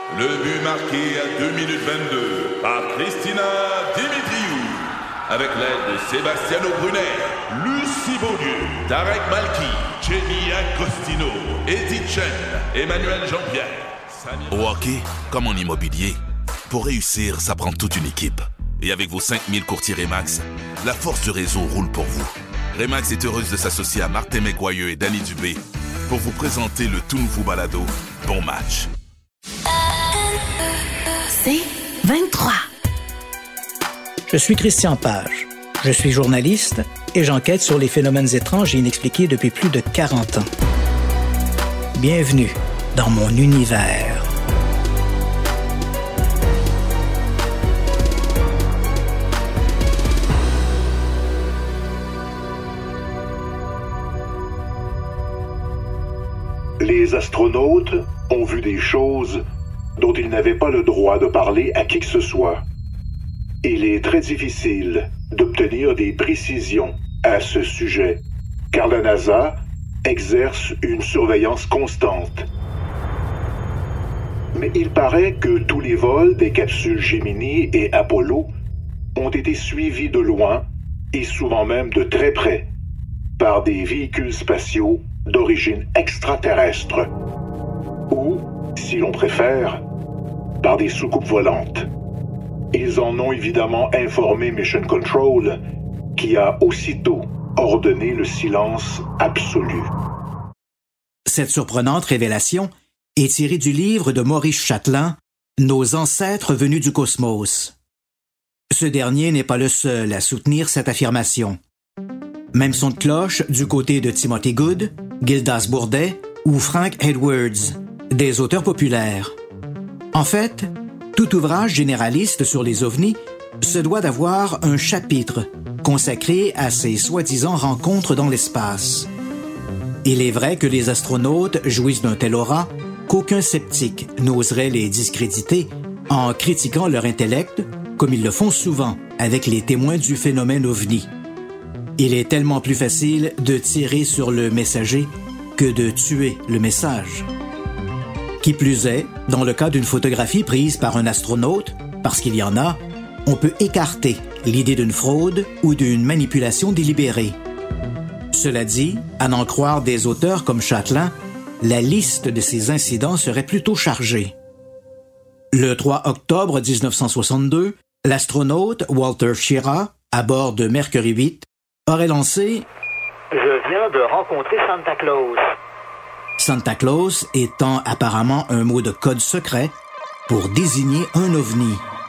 Le but marqué à 2 minutes 22 par Christina Dimitriou. Avec l'aide de Sebastiano Brunet, Lucie Beaulieu, Tarek Malki, Jenny Agostino, Eddie Chen, Emmanuel Jean-Pierre. Au hockey, comme en immobilier, pour réussir, ça prend toute une équipe. Et avec vos 5000 courtiers Remax, la force du réseau roule pour vous. Remax est heureuse de s'associer à Martin McGuire et Danny Dubé pour vous présenter le tout nouveau balado Bon Match. C'est 23. Je suis Christian Page. Je suis journaliste et j'enquête sur les phénomènes étranges et inexpliqués depuis plus de 40 ans. Bienvenue dans mon univers. Les astronautes ont vu des choses dont ils n'avaient pas le droit de parler à qui que ce soit. Il est très difficile d'obtenir des précisions à ce sujet, car la NASA exerce une surveillance constante. Mais il paraît que tous les vols des capsules Gemini et Apollo ont été suivis de loin, et souvent même de très près, par des véhicules spatiaux d'origine extraterrestre, ou, si l'on préfère, par des soucoupes volantes. Ils en ont évidemment informé Mission Control, qui a aussitôt ordonné le silence absolu. Cette surprenante révélation est tirée du livre de Maurice Chatelain, « Nos ancêtres venus du cosmos ». Ce dernier n'est pas le seul à soutenir cette affirmation. Même son de cloche du côté de Timothy Good, Gildas Bourdet ou Frank Edwards, des auteurs populaires. En fait, tout ouvrage généraliste sur les ovnis se doit d'avoir un chapitre consacré à ces soi-disant rencontres dans l'espace. Il est vrai que les astronautes jouissent d'un tel aura qu'aucun sceptique n'oserait les discréditer en critiquant leur intellect, comme ils le font souvent avec les témoins du phénomène ovni. Il est tellement plus facile de tirer sur le messager que de tuer le message. Qui plus est, dans le cas d'une photographie prise par un astronaute, parce qu'il y en a, on peut écarter l'idée d'une fraude ou d'une manipulation délibérée. Cela dit, à n'en croire des auteurs comme Chatelain, la liste de ces incidents serait plutôt chargée. Le 3 octobre 1962, l'astronaute Walter Schirra, à bord de Mercury 8, aurait lancé « Je viens de rencontrer Santa Claus ». Santa Claus étant apparemment un mot de code secret pour désigner un ovni.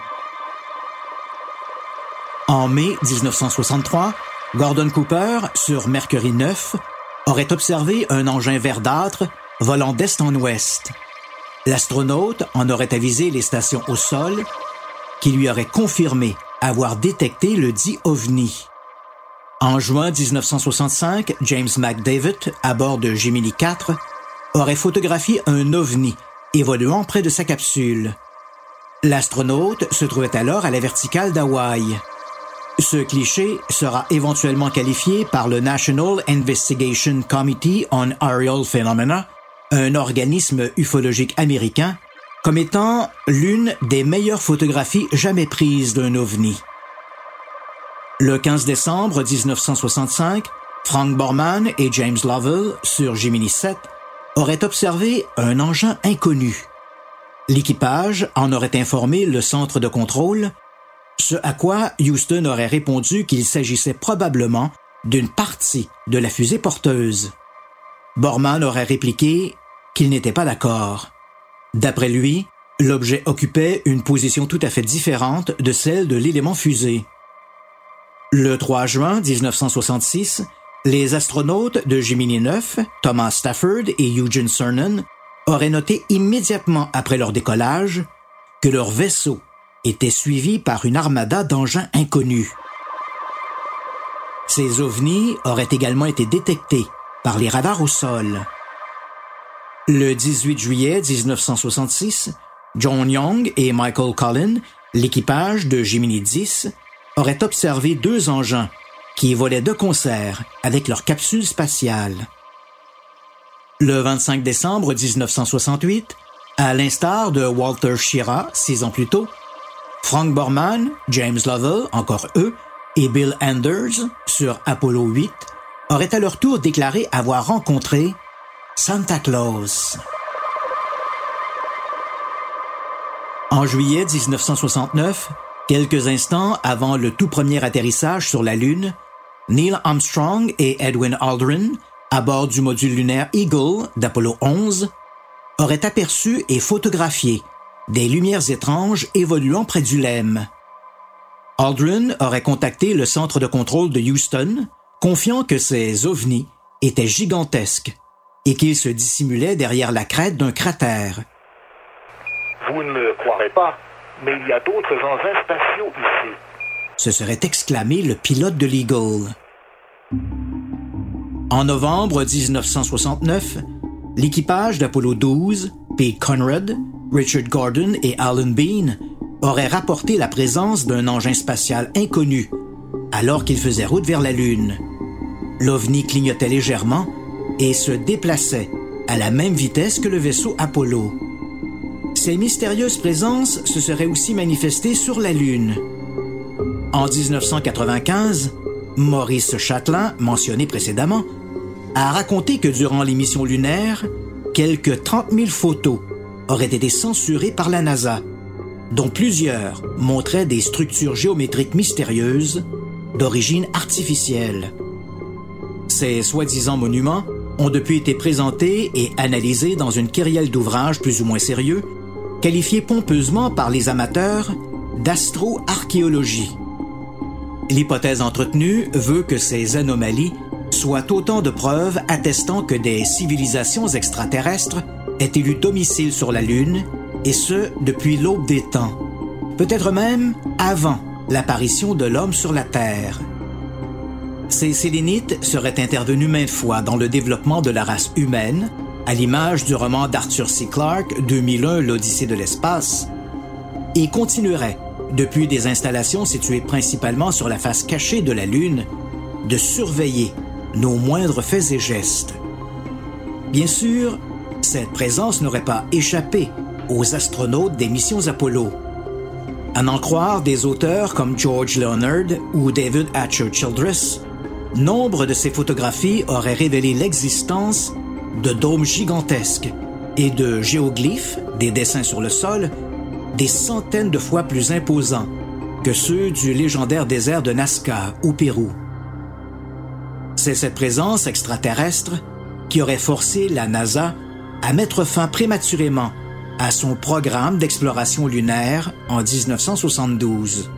En mai 1963, Gordon Cooper, sur Mercury 9, aurait observé un engin verdâtre volant d'est en ouest. L'astronaute en aurait avisé les stations au sol, qui lui auraient confirmé avoir détecté le dit ovni. En juin 1965, James McDavid, à bord de Gemini 4, aurait photographié un ovni évoluant près de sa capsule. L'astronaute se trouvait alors à la verticale d'Hawaï. Ce cliché sera éventuellement qualifié par le National Investigation Committee on Aerial Phenomena, un organisme ufologique américain, comme étant l'une des meilleures photographies jamais prises d'un ovni. Le 15 décembre 1965, Frank Borman et James Lovell, sur Gemini 7, auraient observé un engin inconnu. L'équipage en aurait informé le centre de contrôle, ce à quoi Houston aurait répondu qu'il s'agissait probablement d'une partie de la fusée porteuse. Borman aurait répliqué qu'il n'était pas d'accord. D'après lui, l'objet occupait une position tout à fait différente de celle de l'élément fusée. Le 3 juin 1966, les astronautes de Gemini 9, Thomas Stafford et Eugene Cernan, auraient noté immédiatement après leur décollage que leur vaisseau était suivi par une armada d'engins inconnus. Ces ovnis auraient également été détectés par les radars au sol. Le 18 juillet 1966, John Young et Michael Collin, l'équipage de Gemini 10, auraient observé deux engins qui volaient de concert avec leur capsule spatiale. Le 25 décembre 1968, À l'instar de Walter Schirra 6 ans plus tôt, Frank Borman, James Lovell, encore eux, et Bill Anders, sur Apollo 8, auraient à leur tour déclaré avoir rencontré Santa Claus. En juillet 1969, quelques instants avant le tout premier atterrissage sur la Lune, Neil Armstrong et Edwin Aldrin, à bord du module lunaire Eagle d'Apollo 11, auraient aperçu et photographié des lumières étranges évoluant près du LEM. Aldrin aurait contacté le centre de contrôle de Houston, confiant que ces ovnis étaient gigantesques et qu'ils se dissimulaient derrière la crête d'un cratère. Vous ne me croirez pas, mais il y a d'autres engins spatiaux ici. Se serait exclamé le pilote de l'Eagle. En novembre 1969, l'équipage d'Apollo 12, Pete Conrad, Richard Gordon et Alan Bean aurait rapporté la présence d'un engin spatial inconnu alors qu'il faisait route vers la Lune. L'OVNI clignotait légèrement et se déplaçait à la même vitesse que le vaisseau Apollo. Ces mystérieuses présences se seraient aussi manifestées sur la Lune. En 1995, Maurice Chatelain, mentionné précédemment, a raconté que durant les missions lunaires, quelques 30 000 photos auraient été censurées par la NASA, dont plusieurs montraient des structures géométriques mystérieuses d'origine artificielle. Ces soi-disant monuments ont depuis été présentés et analysés dans une kyrielle d'ouvrages plus ou moins sérieux, qualifiés pompeusement par les amateurs d'astro-archéologie. L'hypothèse entretenue veut que ces anomalies soient autant de preuves attestant que des civilisations extraterrestres aient élu domicile sur la Lune, et ce, depuis l'aube des temps. Peut-être même avant l'apparition de l'homme sur la Terre. Ces Sélénites seraient intervenus maintes fois dans le développement de la race humaine, à l'image du roman d'Arthur C. Clarke, 2001, L'Odyssée de l'espace, et continueraient, depuis des installations situées principalement sur la face cachée de la Lune, de surveiller nos moindres faits et gestes. Bien sûr, cette présence n'aurait pas échappé aux astronautes des missions Apollo. À n'en croire des auteurs comme George Leonard ou David Hatcher Childress, nombre de ces photographies auraient révélé l'existence de dômes gigantesques et de géoglyphes, des dessins sur le sol, des centaines de fois plus imposants que ceux du légendaire désert de Nazca au Pérou. C'est cette présence extraterrestre qui aurait forcé la NASA à mettre fin prématurément à son programme d'exploration lunaire en 1972.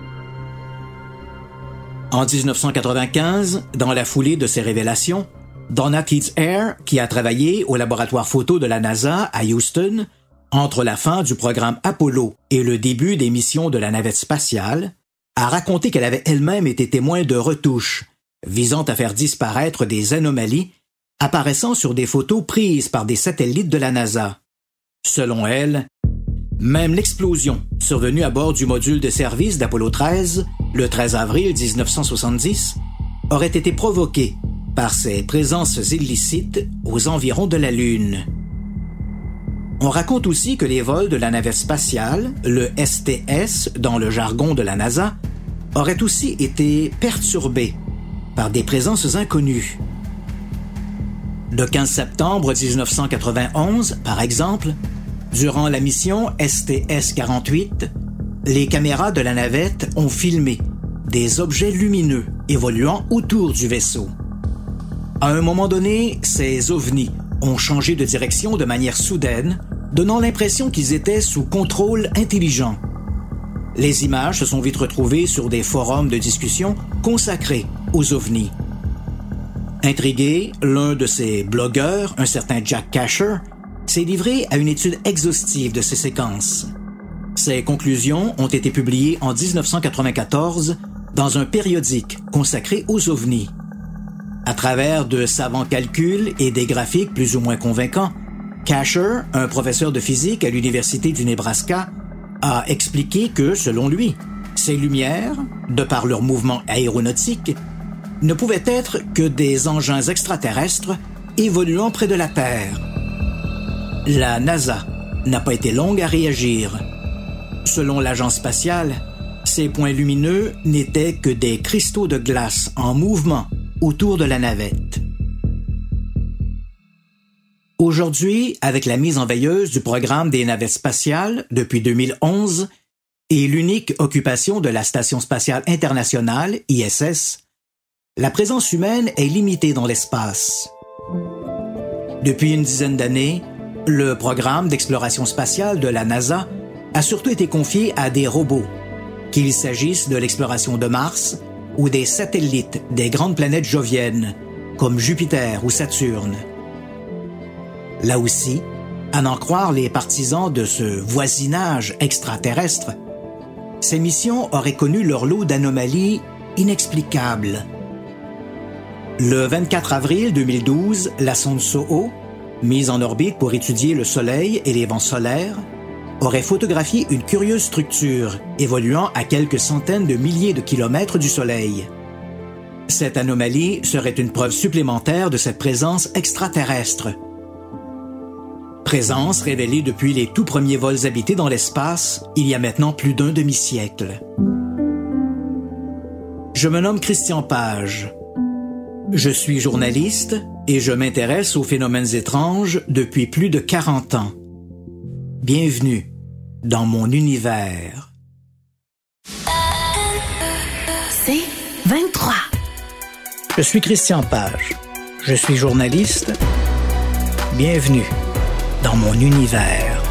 En 1995, dans la foulée de ces révélations, Donna Keats-Ayer, qui a travaillé au laboratoire photo de la NASA à Houston, entre la fin du programme Apollo et le début des missions de la navette spatiale, a raconté qu'elle avait elle-même été témoin de retouches visant à faire disparaître des anomalies apparaissant sur des photos prises par des satellites de la NASA. Selon elle, même l'explosion survenue à bord du module de service d'Apollo 13, le 13 avril 1970, aurait été provoquée par ces présences illicites aux environs de la Lune. On raconte aussi que les vols de la navette spatiale, le STS dans le jargon de la NASA, auraient aussi été perturbés par des présences inconnues. Le 15 septembre 1991, par exemple, durant la mission STS-48, les caméras de la navette ont filmé des objets lumineux évoluant autour du vaisseau. À un moment donné, ces ovnis ont changé de direction de manière soudaine, donnant l'impression qu'ils étaient sous contrôle intelligent. Les images se sont vite retrouvées sur des forums de discussion consacrés aux ovnis. Intrigué, l'un de ces blogueurs, un certain Jack Casher, s'est livré à une étude exhaustive de ces séquences. Ces conclusions ont été publiées en 1994 dans un périodique consacré aux ovnis. À travers de savants calculs et des graphiques plus ou moins convaincants, Casher, un professeur de physique à l'Université du Nebraska, a expliqué que, selon lui, ces lumières, de par leur mouvement aéronautique, ne pouvaient être que des engins extraterrestres évoluant près de la Terre. La NASA n'a pas été longue à réagir. Selon l'agence spatiale, ces points lumineux n'étaient que des cristaux de glace en mouvement autour de la navette. Aujourd'hui, avec la mise en veilleuse du programme des navettes spatiales depuis 2011 et l'unique occupation de la Station spatiale internationale, ISS, la présence humaine est limitée dans l'espace. Depuis une dizaine d'années, le programme d'exploration spatiale de la NASA a surtout été confié à des robots, qu'il s'agisse de l'exploration de Mars ou des satellites des grandes planètes joviennes, comme Jupiter ou Saturne. Là aussi, à n'en croire les partisans de ce voisinage extraterrestre, ces missions auraient connu leur lot d'anomalies inexplicables. Le 24 avril 2012, la sonde SOHO, mise en orbite pour étudier le Soleil et les vents solaires, aurait photographié une curieuse structure évoluant à quelques centaines de milliers de kilomètres du Soleil. Cette anomalie serait une preuve supplémentaire de cette présence extraterrestre. Présence révélée depuis les tout premiers vols habités dans l'espace, il y a maintenant plus d'un demi-siècle. Je me nomme Christian Page. Je suis journaliste et je m'intéresse aux phénomènes étranges depuis plus de 40 ans. Bienvenue dans mon univers. C'est 23. Je suis Christian Page. Je suis journaliste. Bienvenue dans mon univers.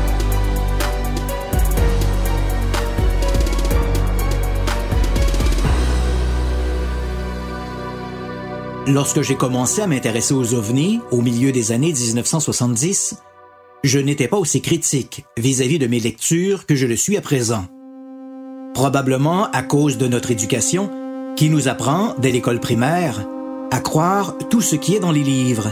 Lorsque j'ai commencé à m'intéresser aux ovnis au milieu des années 1970, je n'étais pas aussi critique vis-à-vis de mes lectures que je le suis à présent. Probablement à cause de notre éducation qui nous apprend, dès l'école primaire, à croire tout ce qui est dans les livres.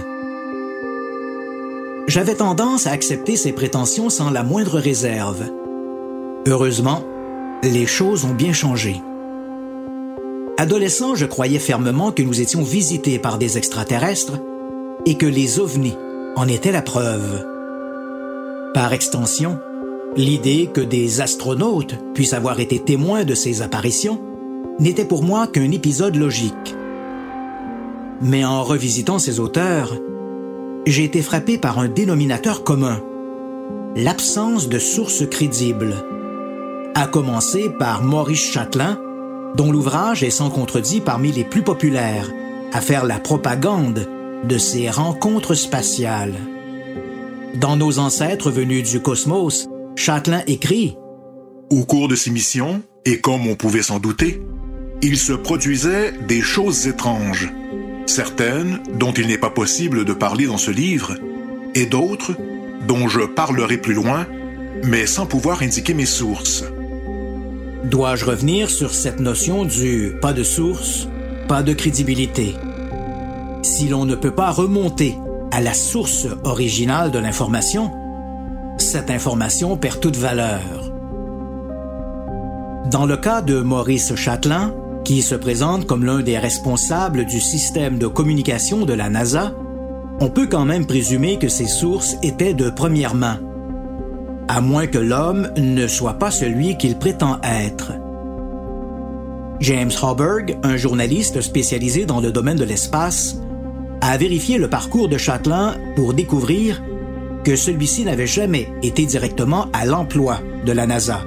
J'avais tendance à accepter ces prétentions sans la moindre réserve. Heureusement, les choses ont bien changé. Adolescent, je croyais fermement que nous étions visités par des extraterrestres et que les ovnis en étaient la preuve. Par extension, l'idée que des astronautes puissent avoir été témoins de ces apparitions n'était pour moi qu'un épisode logique. Mais en revisitant ces auteurs, j'ai été frappé par un dénominateur commun, l'absence de sources crédibles, à commencer par Maurice Chatelain, dont l'ouvrage est sans contredit parmi les plus populaires à faire la propagande de ces rencontres spatiales. Dans Nos ancêtres venus du cosmos, Chatelain écrit « Au cours de ces missions, et comme on pouvait s'en douter, il se produisait des choses étranges, certaines dont il n'est pas possible de parler dans ce livre, et d'autres dont je parlerai plus loin, mais sans pouvoir indiquer mes sources. » Dois-je revenir sur cette notion du « pas de source, pas de crédibilité ». Si l'on ne peut pas remonter à la source originale de l'information, cette information perd toute valeur. Dans le cas de Maurice Chatelain, qui se présente comme l'un des responsables du système de communication de la NASA, on peut quand même présumer que ces sources étaient de première main, à moins que l'homme ne soit pas celui qu'il prétend être. James Hoburg, un journaliste spécialisé dans le domaine de l'espace, a vérifié le parcours de Chatelain pour découvrir que celui-ci n'avait jamais été directement à l'emploi de la NASA.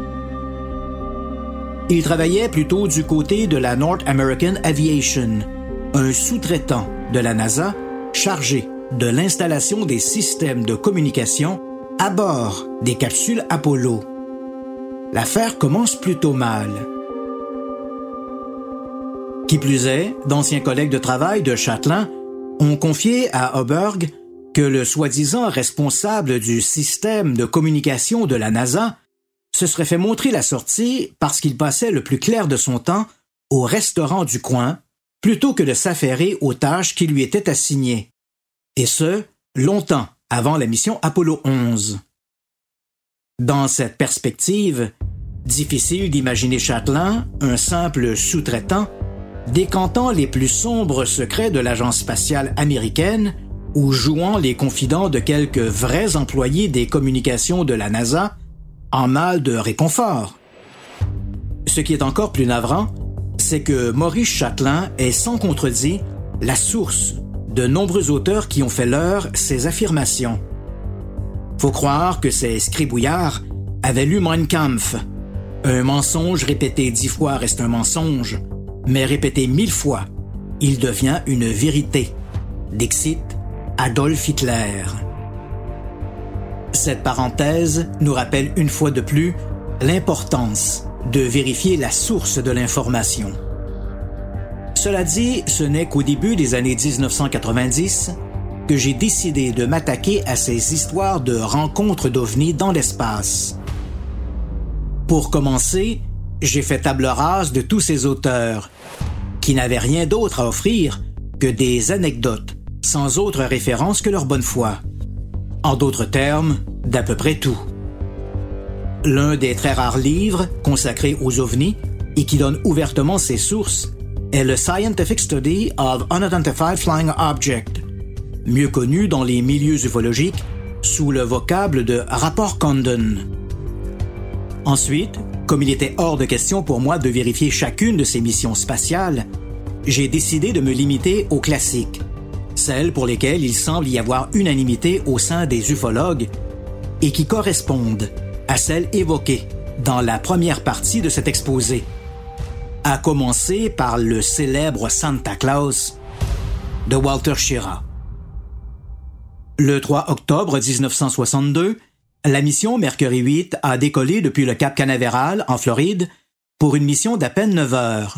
Il travaillait plutôt du côté de la North American Aviation, un sous-traitant de la NASA chargé de l'installation des systèmes de communication à bord des capsules Apollo. L'affaire commence plutôt mal. Qui plus est, d'anciens collègues de travail de Chatelain ont confié à Hoburg que le soi-disant responsable du système de communication de la NASA se serait fait montrer la sortie parce qu'il passait le plus clair de son temps au restaurant du coin plutôt que de s'affairer aux tâches qui lui étaient assignées. Et ce, longtemps avant la mission Apollo 11. Dans cette perspective, difficile d'imaginer Chatelain, un simple sous-traitant, décantant les plus sombres secrets de l'agence spatiale américaine ou jouant les confidents de quelques vrais employés des communications de la NASA en mal de réconfort. Ce qui est encore plus navrant, c'est que Maurice Chatelain est sans contredit la source de nombreux auteurs qui ont fait leur ces affirmations. Faut croire que ces scribouillards avaient lu Mein Kampf. Un mensonge répété 10 fois reste un mensonge, mais répété 1000 fois, il devient une vérité. Dixit Adolf Hitler. Cette parenthèse nous rappelle une fois de plus l'importance de vérifier la source de l'information. Cela dit, ce n'est qu'au début des années 1990 que j'ai décidé de m'attaquer à ces histoires de rencontres d'ovnis dans l'espace. Pour commencer, j'ai fait table rase de tous ces auteurs qui n'avaient rien d'autre à offrir que des anecdotes sans autre référence que leur bonne foi. En d'autres termes, d'à peu près tout. L'un des très rares livres consacrés aux ovnis et qui donne ouvertement ses sources est le Scientific Study of Unidentified Flying Object, mieux connu dans les milieux ufologiques sous le vocable de rapport Condon. Ensuite, comme il était hors de question pour moi de vérifier chacune de ces missions spatiales, j'ai décidé de me limiter aux classiques, celles pour lesquelles il semble y avoir unanimité au sein des ufologues et qui correspondent à celles évoquées dans la première partie de cet exposé, à commencer par le célèbre Santa Claus de Walter Schirra. Le 3 octobre 1962, la mission Mercury 8 a décollé depuis le Cap Canaveral, en Floride, pour une mission d'à peine 9 heures.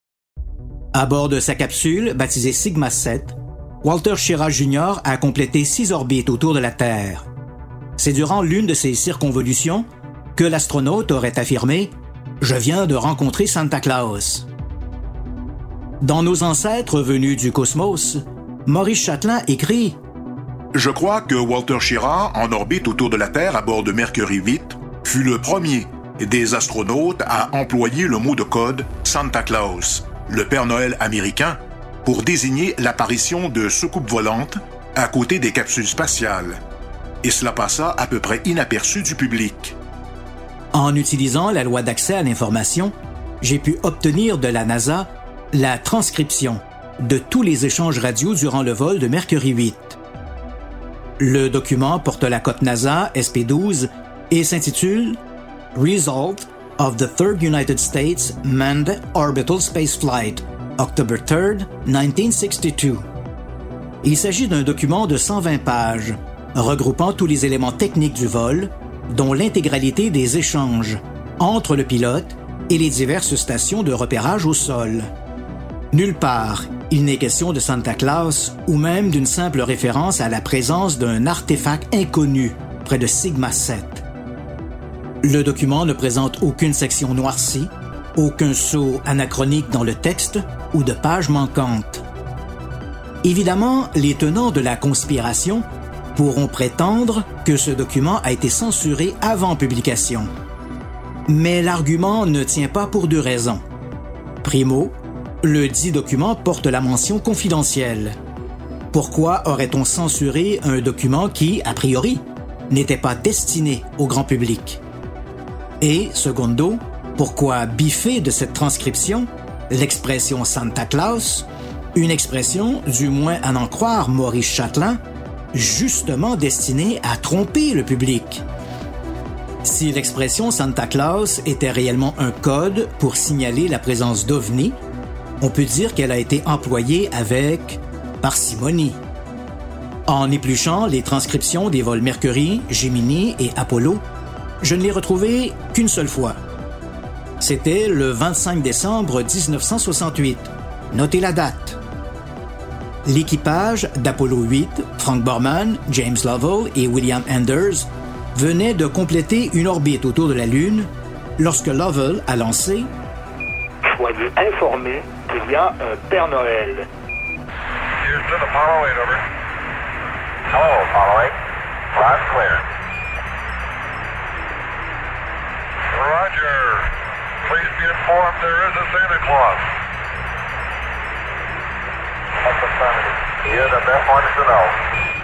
À bord de sa capsule, baptisée Sigma 7, Walter Schirra Jr. a complété 6 orbites autour de la Terre. C'est durant l'une de ces circonvolutions que l'astronaute aurait affirmé « Je viens de rencontrer Santa Claus ». Dans Nos ancêtres venus du cosmos, Maurice Chatelain écrit « Je crois que Walter Schirra, en orbite autour de la Terre à bord de Mercury 8, fut le premier des astronautes à employer le mot de code Santa Claus, le Père Noël américain, pour désigner l'apparition de soucoupes volantes à côté des capsules spatiales. Et cela passa à peu près inaperçu du public. » En utilisant la loi d'accès à l'information, j'ai pu obtenir de la NASA la transcription de tous les échanges radio durant le vol de Mercury 8. Le document porte la cote NASA SP12 et s'intitule « Result of the Third United States Manned Orbital Spaceflight, October 3, 1962 ». Il s'agit d'un document de 120 pages, regroupant tous les éléments techniques du vol, dont l'intégralité des échanges entre le pilote et les diverses stations de repérage au sol. Nulle part, il n'est question de Santa Claus ou même d'une simple référence à la présence d'un artefact inconnu près de Sigma 7. Le document ne présente aucune section noircie, aucun saut anachronique dans le texte ou de pages manquantes. Évidemment, les tenants de la conspiration pourront prétendre que ce document a été censuré avant publication. Mais l'argument ne tient pas pour 2 raisons. Primo, le dit document porte la mention confidentielle. Pourquoi aurait-on censuré un document qui, a priori, n'était pas destiné au grand public? Et, secondo, pourquoi biffer de cette transcription l'expression Santa Claus, une expression, du moins à n'en croire Maurice Chatelain, justement destinée à tromper le public? Si l'expression Santa Claus était réellement un code pour signaler la présence d'ovnis, on peut dire qu'elle a été employée avec parcimonie. En épluchant les transcriptions des vols Mercury, Gemini et Apollo, je ne l'ai retrouvée qu'une seule fois. C'était le 25 décembre 1968. Notez la date. L'équipage d'Apollo 8, Frank Borman, James Lovell et William Anders, venait de compléter une orbite autour de la Lune lorsque Lovell a lancé « Soyez informés qu'il y a un Père Noël. » Houston, Apollo 8, over. Hello, Apollo 8. Flight clear. Roger. Please be informed there is a Santa Claus. That's affirmative. He is the best one to know.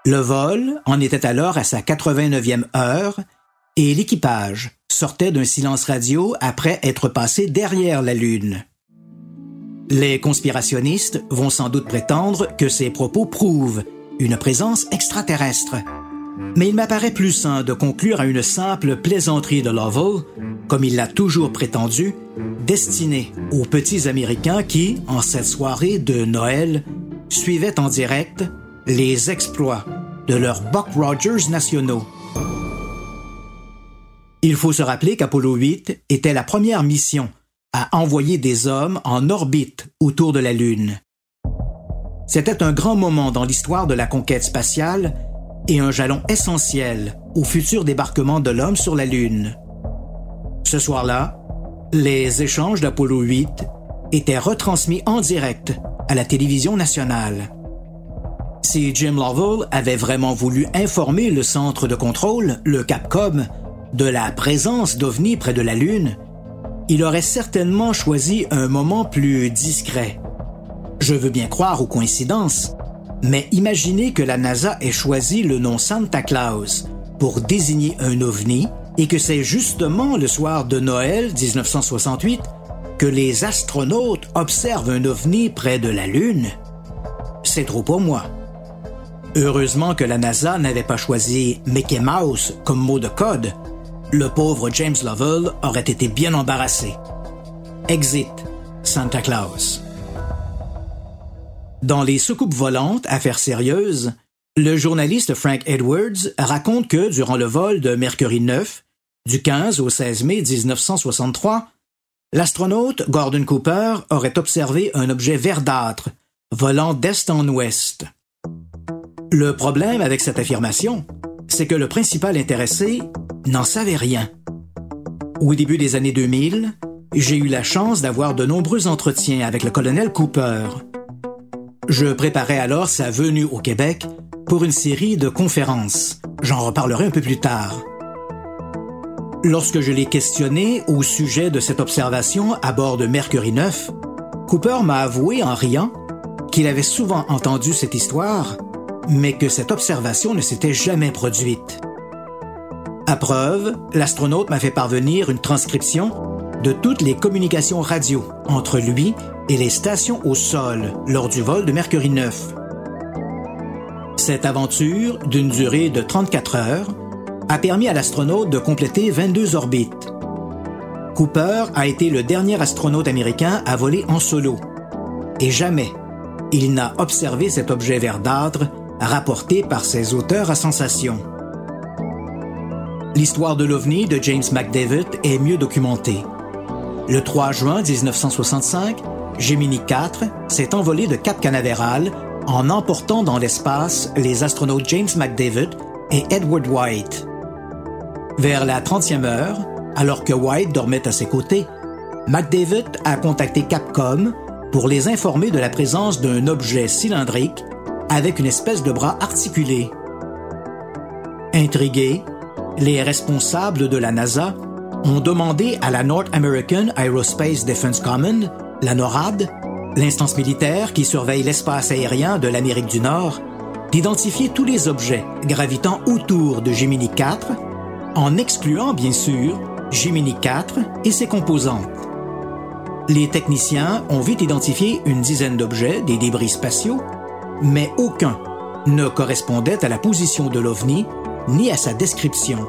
Le vol en était alors à sa 89e heure et l'équipage sortait d'un silence radio après être passé derrière la Lune. Les conspirationnistes vont sans doute prétendre que ces propos prouvent une présence extraterrestre. Mais il m'apparaît plus sain de conclure à une simple plaisanterie de Lovell, comme il l'a toujours prétendu, destinée aux petits Américains qui, en cette soirée de Noël, suivaient en direct les exploits de leurs Buck Rogers nationaux. Il faut se rappeler qu'Apollo 8 était la première mission à envoyer des hommes en orbite autour de la Lune. C'était un grand moment dans l'histoire de la conquête spatiale et un jalon essentiel au futur débarquement de l'homme sur la Lune. Ce soir-là, les échanges d'Apollo 8 étaient retransmis en direct à la télévision nationale. Si Jim Lovell avait vraiment voulu informer le centre de contrôle, le Capcom, de la présence d'OVNI près de la Lune, il aurait certainement choisi un moment plus discret. Je veux bien croire aux coïncidences, mais imaginez que la NASA ait choisi le nom Santa Claus pour désigner un OVNI et que c'est justement le soir de Noël 1968 que les astronautes observent un OVNI près de la Lune. C'est trop pour moi. Heureusement que la NASA n'avait pas choisi Mickey Mouse comme mot de code. Le pauvre James Lovell aurait été bien embarrassé. Exit Santa Claus. Dans les soucoupes volantes, affaires sérieuses, le journaliste Frank Edwards raconte que durant le vol de Mercury 9, du 15 au 16 mai 1963, l'astronaute Gordon Cooper aurait observé un objet verdâtre volant d'est en ouest. Le problème avec cette affirmation, c'est que le principal intéressé n'en savait rien. Au début des années 2000, j'ai eu la chance d'avoir de nombreux entretiens avec le colonel Cooper. Je préparais alors sa venue au Québec pour une série de conférences. J'en reparlerai un peu plus tard. Lorsque je l'ai questionné au sujet de cette observation à bord de Mercury 9, Cooper m'a avoué en riant qu'il avait souvent entendu cette histoire, mais que cette observation ne s'était jamais produite. À preuve, l'astronaute m'a fait parvenir une transcription de toutes les communications radio entre lui et les stations au sol lors du vol de Mercury 9. Cette aventure, d'une durée de 34 heures, a permis à l'astronaute de compléter 22 orbites. Cooper a été le dernier astronaute américain à voler en solo. Et jamais il n'a observé cet objet verdâtre rapporté par ses auteurs à sensation. L'histoire de l'OVNI de James McDavid est mieux documentée. Le 3 juin 1965, Gemini 4 s'est envolé de Cap Canaveral en emportant dans l'espace les astronautes James McDavid et Edward White. Vers la 30e heure, alors que White dormait à ses côtés, McDavid a contacté Capcom pour les informer de la présence d'un objet cylindrique avec une espèce de bras articulé. Intrigués, les responsables de la NASA ont demandé à la North American Aerospace Defense Command, la NORAD, l'instance militaire qui surveille l'espace aérien de l'Amérique du Nord, d'identifier tous les objets gravitant autour de Gemini 4, en excluant bien sûr Gemini 4 et ses composantes. Les techniciens ont vite identifié une dizaine d'objets, des débris spatiaux, mais aucun ne correspondait à la position de l'OVNI ni à sa description.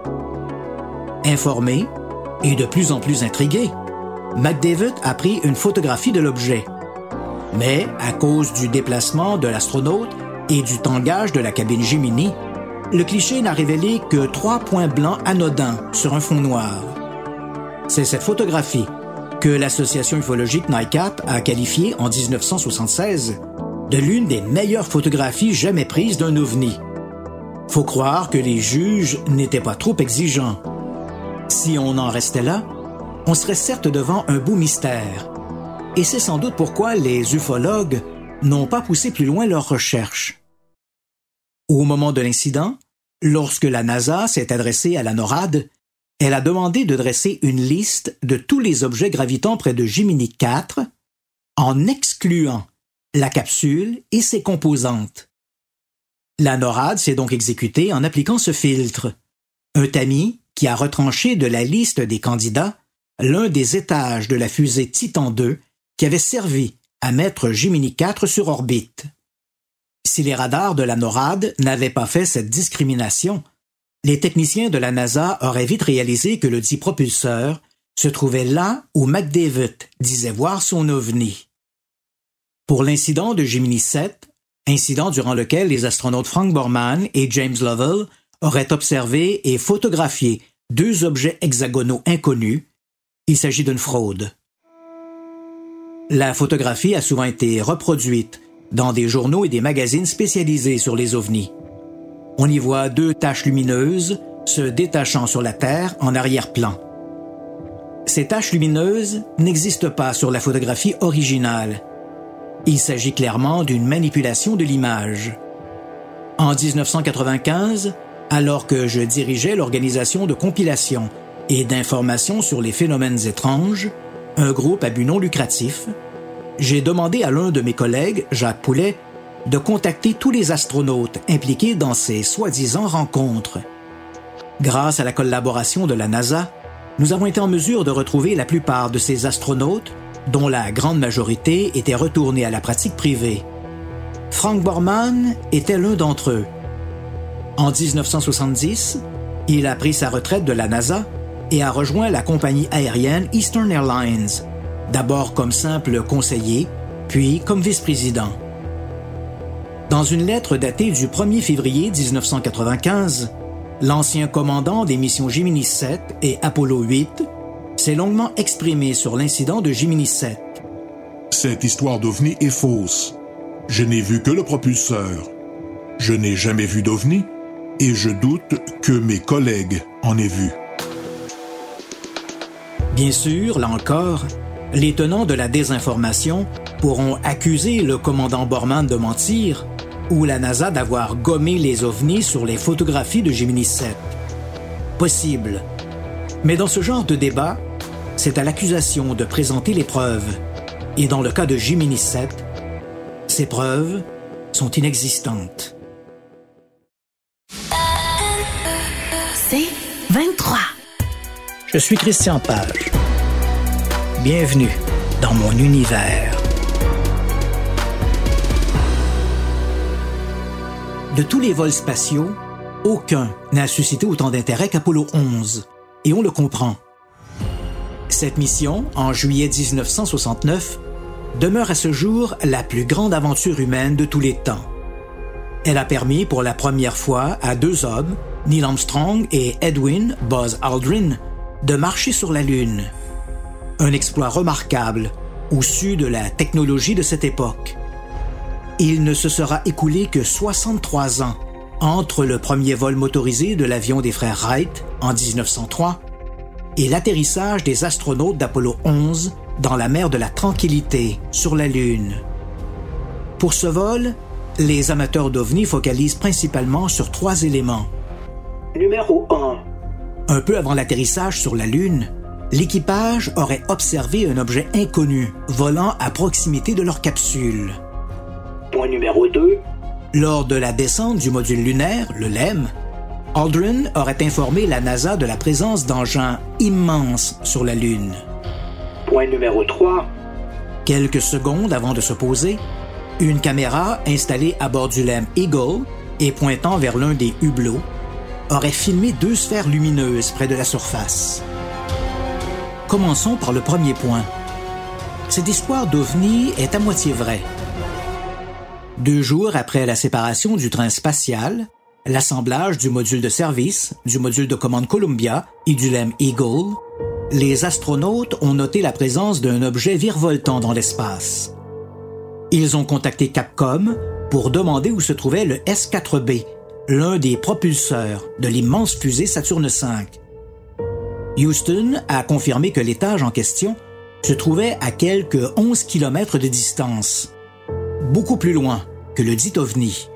Informé et de plus en plus intrigué, McDavid a pris une photographie de l'objet. Mais, à cause du déplacement de l'astronaute et du tangage de la cabine Gemini, le cliché n'a révélé que 3 points blancs anodins sur un fond noir. C'est cette photographie que l'association ufologique NICAP a qualifiée en 1976 de l'une des meilleures photographies jamais prises d'un OVNI. Faut croire que les juges n'étaient pas trop exigeants. Si on en restait là, on serait certes devant un beau mystère. Et c'est sans doute pourquoi les ufologues n'ont pas poussé plus loin leurs recherches. Au moment de l'incident, lorsque la NASA s'est adressée à la NORAD, elle a demandé de dresser une liste de tous les objets gravitant près de Gemini 4 en excluant la capsule et ses composantes. La NORAD s'est donc exécutée en appliquant ce filtre. Un tamis qui a retranché de la liste des candidats l'un des étages de la fusée Titan II qui avait servi à mettre Gemini 4 sur orbite. Si les radars de la NORAD n'avaient pas fait cette discrimination, les techniciens de la NASA auraient vite réalisé que le dit propulseur se trouvait là où McDavid disait voir son ovni. Pour l'incident de Gemini 7, incident durant lequel les astronautes Frank Borman et James Lovell auraient observé et photographié 2 objets hexagonaux inconnus, il s'agit d'une fraude. La photographie a souvent été reproduite dans des journaux et des magazines spécialisés sur les ovnis. On y voit 2 taches lumineuses se détachant sur la Terre en arrière-plan. Ces taches lumineuses n'existent pas sur la photographie originale. Il s'agit clairement d'une manipulation de l'image. En 1995, alors que je dirigeais l'organisation de compilation et d'information sur les phénomènes étranges, un groupe à but non lucratif, j'ai demandé à l'un de mes collègues, Jacques Poulet, de contacter tous les astronautes impliqués dans ces soi-disant rencontres. Grâce à la collaboration de la NASA, nous avons été en mesure de retrouver la plupart de ces astronautes, dont la grande majorité était retournée à la pratique privée. Frank Borman était l'un d'entre eux. En 1970, il a pris sa retraite de la NASA et a rejoint la compagnie aérienne Eastern Airlines, d'abord comme simple conseiller, puis comme vice-président. Dans une lettre datée du 1er février 1995, l'ancien commandant des missions Gemini 7 et Apollo 8 s'est longuement exprimé sur l'incident de Gemini 7. Cette histoire d'OVNI est fausse. Je n'ai vu que le propulseur. Je n'ai jamais vu d'OVNI et je doute que mes collègues en aient vu. Bien sûr, là encore, les tenants de la désinformation pourront accuser le commandant Borman de mentir ou la NASA d'avoir gommé les ovnis sur les photographies de Gemini 7. Possible. Mais dans ce genre de débat, c'est à l'accusation de présenter les preuves. Et dans le cas de Gemini 7, ces preuves sont inexistantes. C'est 23. Je suis Christian Page. Bienvenue dans mon univers. De tous les vols spatiaux, aucun n'a suscité autant d'intérêt qu'Apollo 11, et on le comprend. Cette mission, en juillet 1969, demeure à ce jour la plus grande aventure humaine de tous les temps. Elle a permis pour la première fois à 2 hommes, Neil Armstrong et Edwin Buzz Aldrin, de marcher sur la Lune. Un exploit remarquable, au su de la technologie de cette époque. Il ne se sera écoulé que 63 ans entre le premier vol motorisé de l'avion des frères Wright en 1903 et l'atterrissage des astronautes d'Apollo 11 dans la mer de la Tranquillité, sur la Lune. Pour ce vol, les amateurs d'OVNI focalisent principalement sur 3 éléments. Numéro 1. Un peu avant l'atterrissage sur la Lune, l'équipage aurait observé un objet inconnu volant à proximité de leur capsule. Point numéro 2. Lors de la descente du module lunaire, le LEM, Aldrin aurait informé la NASA de la présence d'engins immenses sur la Lune. Point numéro 3. Quelques secondes avant de se poser, une caméra installée à bord du LEM Eagle et pointant vers l'un des hublots aurait filmé 2 sphères lumineuses près de la surface. Commençons par le premier point. Cette histoire d'OVNI est à moitié vraie. 2 jours après la séparation du train spatial, l'assemblage du module de service, du module de commande Columbia et du LEM Eagle, les astronautes ont noté la présence d'un objet virevoltant dans l'espace. Ils ont contacté Capcom pour demander où se trouvait le S-4B, l'un des propulseurs de l'immense fusée Saturne V. Houston a confirmé que l'étage en question se trouvait à quelques 11 km de distance, beaucoup plus loin que le dit OVNI.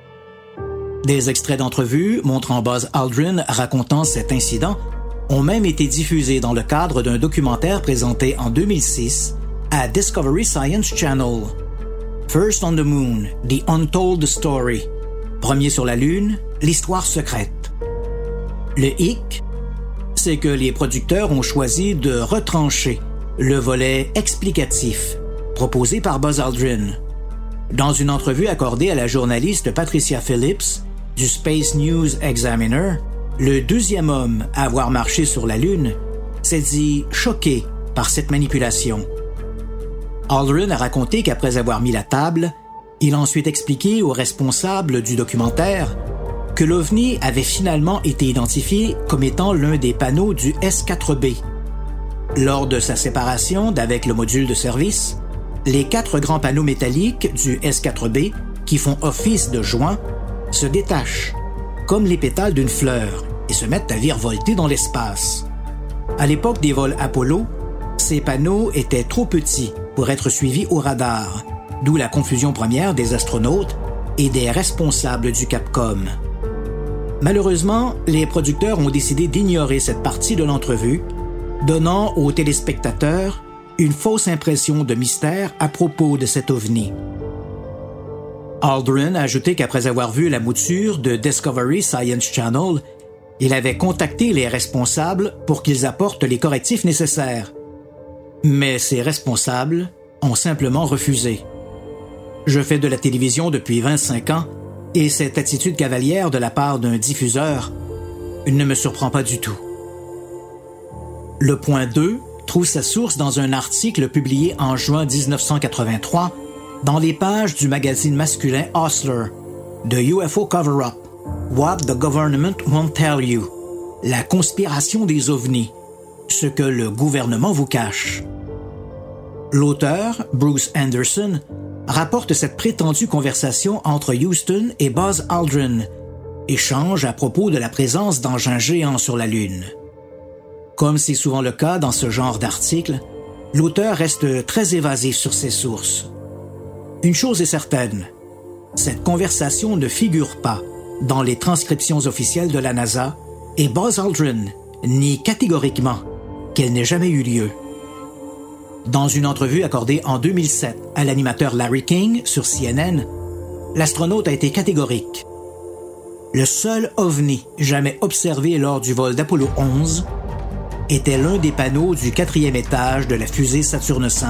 Des extraits d'entrevues montrant Buzz Aldrin racontant cet incident ont même été diffusés dans le cadre d'un documentaire présenté en 2006 à Discovery Science Channel. First on the Moon, The Untold Story, Premier sur la Lune, l'histoire secrète. Le hic, c'est que les producteurs ont choisi de retrancher le volet explicatif proposé par Buzz Aldrin. Dans une entrevue accordée à la journaliste Patricia Phillips du Space News Examiner, le deuxième homme à avoir marché sur la Lune s'est dit choqué par cette manipulation. Aldrin a raconté qu'après avoir mis la table, il a ensuite expliqué aux responsables du documentaire que l'OVNI avait finalement été identifié comme étant l'un des panneaux du S-4B. Lors de sa séparation d'avec le module de service, les 4 grands panneaux métalliques du S-4B, qui font office de joint, se détachent, comme les pétales d'une fleur, et se mettent à virevolter dans l'espace. À l'époque des vols Apollo, ces panneaux étaient trop petits pour être suivis au radar, d'où la confusion première des astronautes et des responsables du Capcom. Malheureusement, les producteurs ont décidé d'ignorer cette partie de l'entrevue, donnant aux téléspectateurs une fausse impression de mystère à propos de cet OVNI. Aldrin a ajouté qu'après avoir vu la mouture de Discovery Science Channel, il avait contacté les responsables pour qu'ils apportent les correctifs nécessaires. Mais ces responsables ont simplement refusé. Je fais de la télévision depuis 25 ans et cette attitude cavalière de la part d'un diffuseur ne me surprend pas du tout. Le point 2 trouve sa source dans un article publié en juin 1983 dans les pages du magazine masculin Hustler, The UFO Cover-Up, What the Government Won't Tell You, la conspiration des ovnis, ce que le gouvernement vous cache. L'auteur, Bruce Anderson, rapporte cette prétendue conversation entre Houston et Buzz Aldrin, échange à propos de la présence d'engins géants sur la Lune. Comme c'est souvent le cas dans ce genre d'articles, l'auteur reste très évasif sur ses sources. Une chose est certaine, cette conversation ne figure pas dans les transcriptions officielles de la NASA et Buzz Aldrin nie catégoriquement qu'elle n'ait jamais eu lieu. Dans une entrevue accordée en 2007 à l'animateur Larry King sur CNN, l'astronaute a été catégorique. Le seul OVNI jamais observé lors du vol d'Apollo 11 était l'un des panneaux du 4e étage de la fusée Saturne V.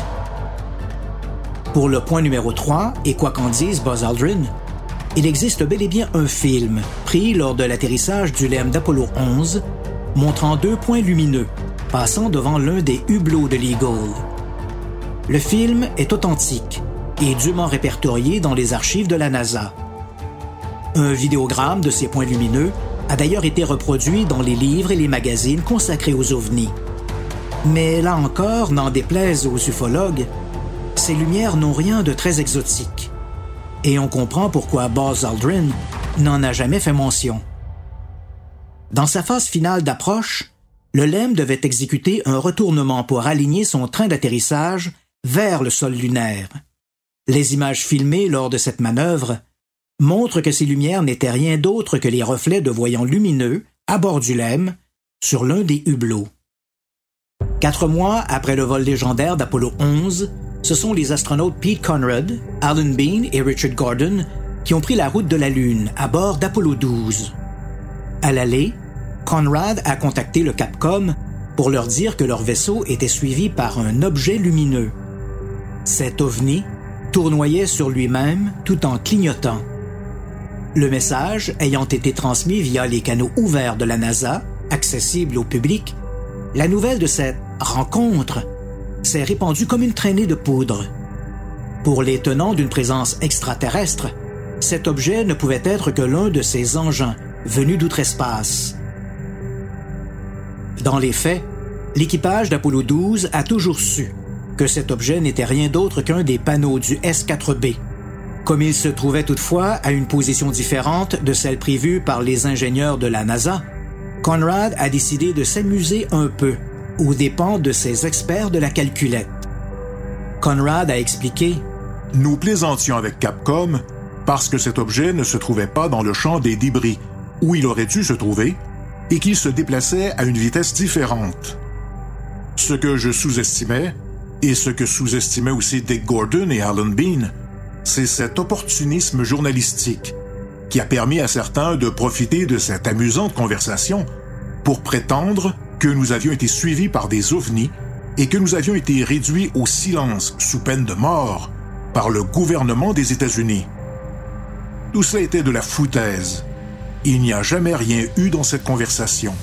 Pour le point numéro 3, et quoi qu'en dise Buzz Aldrin, il existe bel et bien un film pris lors de l'atterrissage du LEM d'Apollo 11 montrant 2 points lumineux passant devant l'un des hublots de l'Eagle. Le film est authentique et dûment répertorié dans les archives de la NASA. Un vidéogramme de ces points lumineux a d'ailleurs été reproduit dans les livres et les magazines consacrés aux ovnis. Mais là encore, n'en déplaise aux ufologues, ces lumières n'ont rien de très exotique. Et on comprend pourquoi Buzz Aldrin n'en a jamais fait mention. Dans sa phase finale d'approche, le LEM devait exécuter un retournement pour aligner son train d'atterrissage vers le sol lunaire. Les images filmées lors de cette manœuvre montrent que ces lumières n'étaient rien d'autre que les reflets de voyants lumineux à bord du LEM sur l'un des hublots. 4 mois après le vol légendaire d'Apollo 11, ce sont les astronautes Pete Conrad, Alan Bean et Richard Gordon qui ont pris la route de la Lune à bord d'Apollo 12. À l'aller, Conrad a contacté le Capcom pour leur dire que leur vaisseau était suivi par un objet lumineux. Cet ovni tournoyait sur lui-même tout en clignotant. Le message ayant été transmis via les canaux ouverts de la NASA, accessibles au public, la nouvelle de cette rencontre s'est répandue comme une traînée de poudre. Pour les tenants d'une présence extraterrestre, cet objet ne pouvait être que l'un de ces engins venus d'outre-espace. Dans les faits, l'équipage d'Apollo 12 a toujours su que cet objet n'était rien d'autre qu'un des panneaux du S-4B. Comme il se trouvait toutefois à une position différente de celle prévue par les ingénieurs de la NASA, Conrad a décidé de s'amuser un peu aux dépens de ses experts de la calculette. Conrad a expliqué « Nous plaisantions avec Capcom parce que cet objet ne se trouvait pas dans le champ des débris, où il aurait dû se trouver, et qu'il se déplaçait à une vitesse différente. Ce que je sous-estimais, et ce que sous-estimaient aussi Dick Gordon et Alan Bean, c'est cet opportunisme journalistique, qui a permis à certains de profiter de cette amusante conversation pour prétendre que nous avions été suivis par des ovnis et que nous avions été réduits au silence sous peine de mort par le gouvernement des États-Unis. Tout cela était de la foutaise. Il n'y a jamais rien eu dans cette conversation.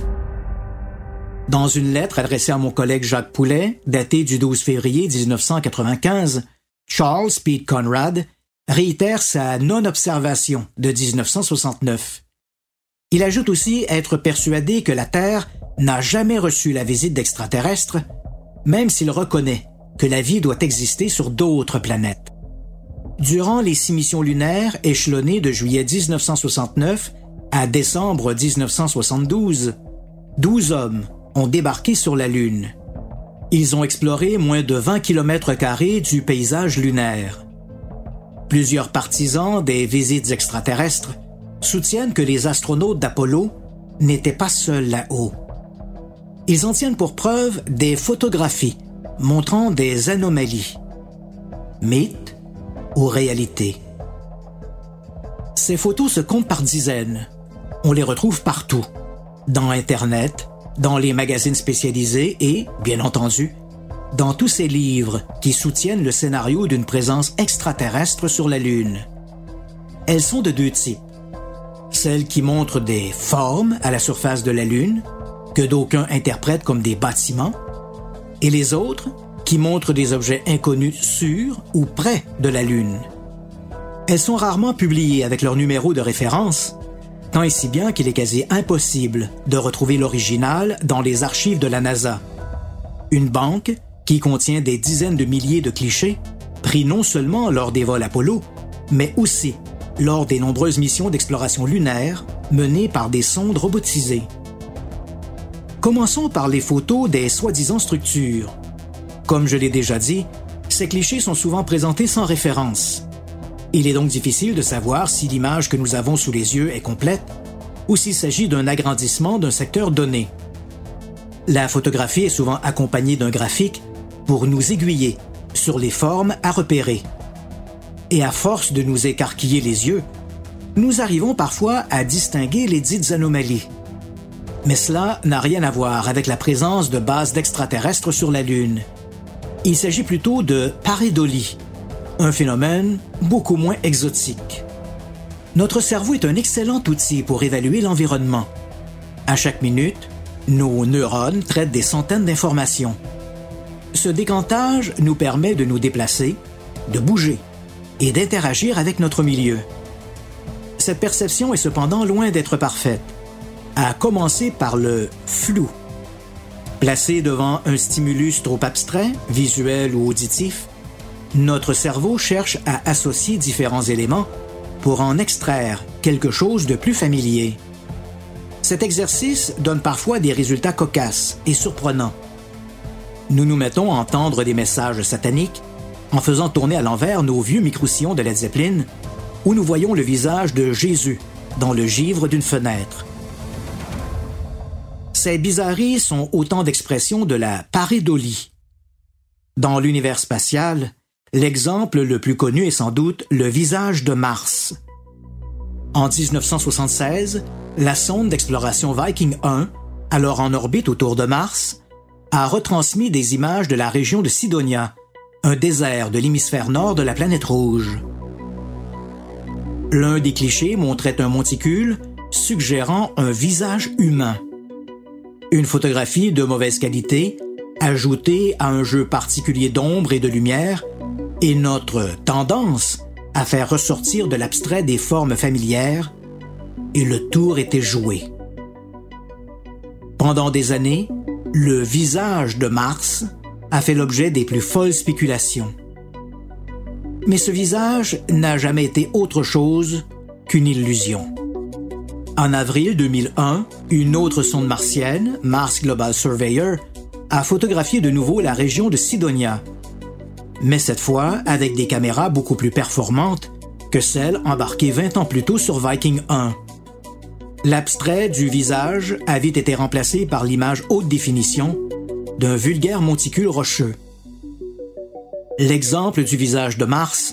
Dans une lettre adressée à mon collègue Jacques Poulet, datée du 12 février 1995, Charles Pete Conrad réitère sa non-observation de 1969. Il ajoute aussi être persuadé que la Terre n'a jamais reçu la visite d'extraterrestres, même s'il reconnaît que la vie doit exister sur d'autres planètes. Durant les 6 missions lunaires échelonnées de juillet 1969 à décembre 1972, 12 hommes ont débarqué sur la Lune. Ils ont exploré moins de 20 km² du paysage lunaire. Plusieurs partisans des visites extraterrestres soutiennent que les astronautes d'Apollo n'étaient pas seuls là-haut. Ils en tiennent pour preuve des photographies montrant des anomalies. Mythe ou réalité? Ces photos se comptent par dizaines. On les retrouve partout, dans Internet, dans les magazines spécialisés et, bien entendu, dans tous ces livres qui soutiennent le scénario d'une présence extraterrestre sur la Lune. Elles sont de 2 types. Celles qui montrent des formes à la surface de la Lune, que d'aucuns interprètent comme des bâtiments, et les autres qui montrent des objets inconnus sur ou près de la Lune. Elles sont rarement publiées avec leur numéro de référence, tant et si bien qu'il est quasi impossible de retrouver l'original dans les archives de la NASA. Une banque qui contient des dizaines de milliers de clichés, pris non seulement lors des vols Apollo, mais aussi lors des nombreuses missions d'exploration lunaire menées par des sondes robotisées. Commençons par les photos des soi-disant structures. Comme je l'ai déjà dit, ces clichés sont souvent présentés sans référence. Il est donc difficile de savoir si l'image que nous avons sous les yeux est complète ou s'il s'agit d'un agrandissement d'un secteur donné. La photographie est souvent accompagnée d'un graphique pour nous aiguiller sur les formes à repérer. Et à force de nous écarquiller les yeux, nous arrivons parfois à distinguer les dites anomalies. Mais cela n'a rien à voir avec la présence de bases d'extraterrestres sur la Lune. Il s'agit plutôt de pareidolie, un phénomène beaucoup moins exotique. Notre cerveau est un excellent outil pour évaluer l'environnement. À chaque minute, nos neurones traitent des centaines d'informations. Ce décantage nous permet de nous déplacer, de bouger et d'interagir avec notre milieu. Cette perception est cependant loin d'être parfaite, à commencer par le flou. Placé devant un stimulus trop abstrait, visuel ou auditif, notre cerveau cherche à associer différents éléments pour en extraire quelque chose de plus familier. Cet exercice donne parfois des résultats cocasses et surprenants. Nous nous mettons à entendre des messages sataniques en faisant tourner à l'envers nos vieux micro-sillons de Led Zeppelin, où nous voyons le visage de Jésus dans le givre d'une fenêtre. Ces bizarreries sont autant d'expressions de la pareidolie. Dans l'univers spatial, l'exemple le plus connu est sans doute le visage de Mars. En 1976, la sonde d'exploration Viking 1, alors en orbite autour de Mars, a retransmis des images de la région de Cydonia, un désert de l'hémisphère nord de la planète rouge. L'un des clichés montrait un monticule suggérant un visage humain. Une photographie de mauvaise qualité, ajoutée à un jeu particulier d'ombre et de lumière, et notre tendance à faire ressortir de l'abstrait des formes familières, et le tour était joué. Pendant des années, le visage de Mars a fait l'objet des plus folles spéculations. Mais ce visage n'a jamais été autre chose qu'une illusion. En avril 2001, une autre sonde martienne, Mars Global Surveyor, a photographié de nouveau la région de Cydonia, mais cette fois avec des caméras beaucoup plus performantes que celles embarquées 20 ans plus tôt sur Viking 1. L'abstrait du visage a vite été remplacé par l'image haute définition d'un vulgaire monticule rocheux. L'exemple du visage de Mars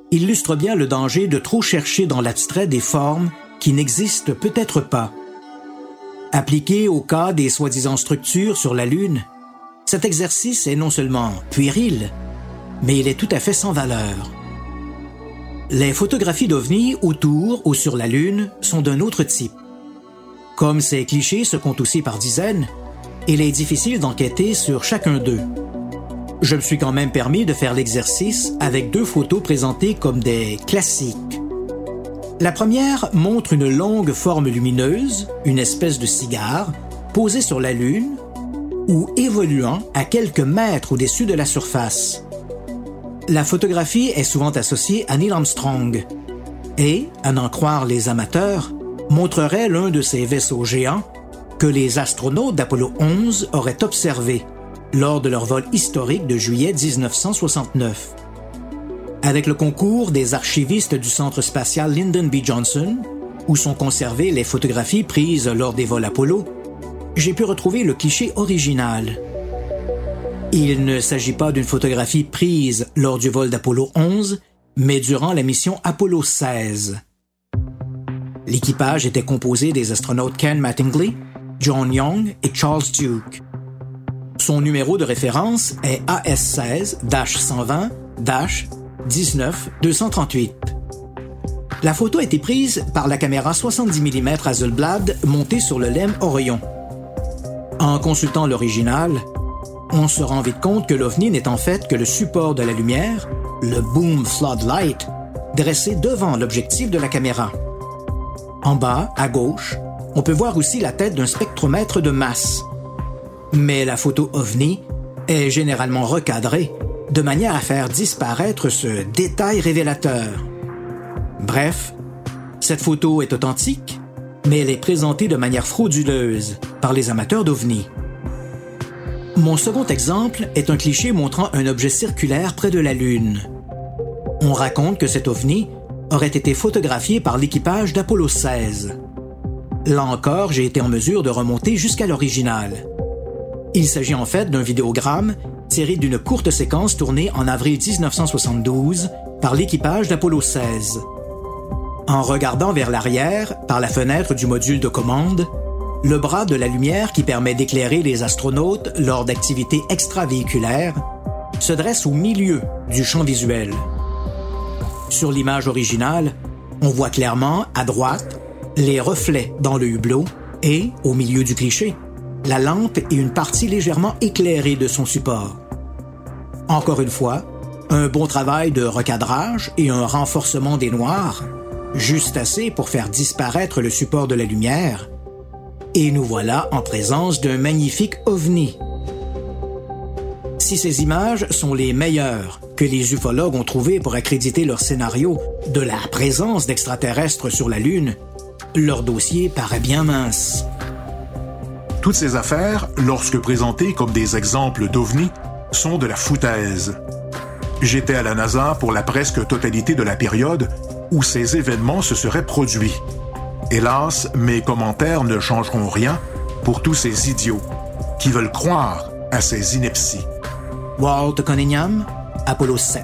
illustre bien le danger de trop chercher dans l'abstrait des formes qui n'existent peut-être pas. Appliqué au cas des soi-disant structures sur la Lune, cet exercice est non seulement puéril, mais il est tout à fait sans valeur. Les photographies d'OVNI autour ou sur la Lune sont d'un autre type. Comme ces clichés se comptent aussi par dizaines, il est difficile d'enquêter sur chacun d'eux. Je me suis quand même permis de faire l'exercice avec 2 photos présentées comme des classiques. La première montre une longue forme lumineuse, une espèce de cigare, posée sur la Lune ou évoluant à quelques mètres au-dessus de la surface. La photographie est souvent associée à Neil Armstrong et, à n'en croire les amateurs, montrerait l'un de ces vaisseaux géants que les astronautes d'Apollo 11 auraient observé lors de leur vol historique de juillet 1969. Avec le concours des archivistes du Centre spatial Lyndon B. Johnson, où sont conservées les photographies prises lors des vols Apollo, j'ai pu retrouver le cliché original. Il ne s'agit pas d'une photographie prise lors du vol d'Apollo 11, mais durant la mission Apollo 16. L'équipage était composé des astronautes Ken Mattingly, John Young et Charles Duke. Son numéro de référence est AS16-120-19238. La photo a été prise par la caméra 70 mm Hasselblad montée sur le LEM Orion. En consultant l'original, on se rend vite compte que l'OVNI n'est en fait que le support de la lumière, le boom floodlight, dressé devant l'objectif de la caméra. En bas, à gauche, on peut voir aussi la tête d'un spectromètre de masse. Mais la photo OVNI est généralement recadrée de manière à faire disparaître ce détail révélateur. Bref, cette photo est authentique, mais elle est présentée de manière frauduleuse par les amateurs d'OVNI. Mon second exemple est un cliché montrant un objet circulaire près de la Lune. On raconte que cet OVNI aurait été photographié par l'équipage d'Apollo 16. Là encore, j'ai été en mesure de remonter jusqu'à l'original. Il s'agit en fait d'un vidéogramme tiré d'une courte séquence tournée en avril 1972 par l'équipage d'Apollo 16. En regardant vers l'arrière, par la fenêtre du module de commande, le bras de la lumière qui permet d'éclairer les astronautes lors d'activités extravéhiculaires se dresse au milieu du champ visuel. Sur l'image originale, on voit clairement, à droite, les reflets dans le hublot et, au milieu du cliché, la lampe et une partie légèrement éclairée de son support. Encore une fois, un bon travail de recadrage et un renforcement des noirs, juste assez pour faire disparaître le support de la lumière, et nous voilà en présence d'un magnifique OVNI. Si ces images sont les meilleures que les ufologues ont trouvées pour accréditer leur scénario de la présence d'extraterrestres sur la Lune, leur dossier paraît bien mince. Toutes ces affaires, lorsque présentées comme des exemples d'OVNI, sont de la foutaise. J'étais à la NASA pour la presque totalité de la période où ces événements se seraient produits. Hélas, mes commentaires ne changeront rien pour tous ces idiots qui veulent croire à ces inepties. Walter Cunningham, Apollo 7.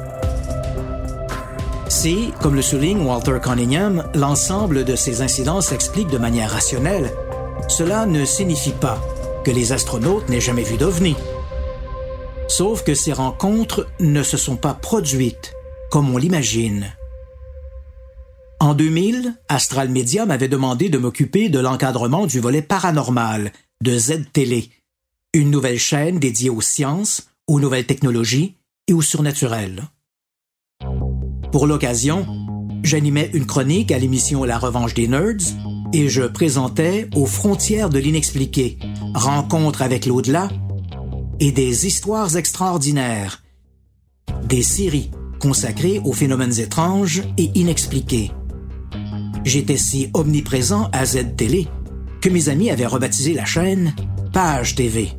Si, comme le souligne Walter Cunningham, l'ensemble de ces incidents s'explique de manière rationnelle, cela ne signifie pas que les astronautes n'aient jamais vu d'OVNI. Sauf que ces rencontres ne se sont pas produites comme on l'imagine. En 2000, Astral Media m'avait demandé de m'occuper de l'encadrement du volet paranormal de Z-Télé, une nouvelle chaîne dédiée aux sciences, aux nouvelles technologies et au surnaturel. Pour l'occasion, j'animais une chronique à l'émission La Revanche des Nerds et je présentais Aux frontières de l'inexpliqué, rencontres avec l'au-delà et des histoires extraordinaires, des séries consacrées aux phénomènes étranges et inexpliqués. J'étais si omniprésent à Z-Télé que mes amis avaient rebaptisé la chaîne Page TV.